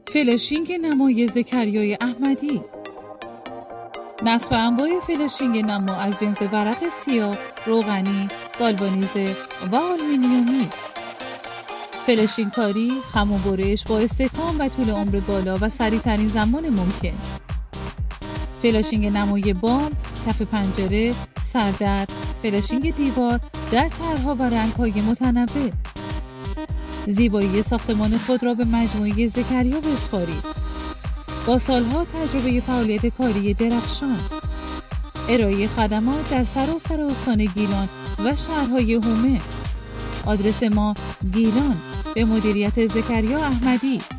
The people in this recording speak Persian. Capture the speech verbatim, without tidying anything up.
فلاشینگ نمای زکریای احمدی. نصب انواع فلاشینگ نما از جنس ورق سیاه، روغنی، گالوانیزه و آلومینیومی. فلاشینگ کاری، خم و برش با استحکام و طول عمر بالا و سریع‌ترین زمان ممکن. فلاشینگ نمای بام، کف پنجره، سردر، فلاشینگ دیوار در طرح‌ها و رنگ‌های متنوع. زیبایی ساختمان خود را به مجموعه زکریا بسپارید. با سالها تجربه فعالیت کاری درخشان، ارائه خدمات در سراسر استان گیلان و شهرهای حومه. آدرس ما گیلان، به مدیریت زکریا احمدی.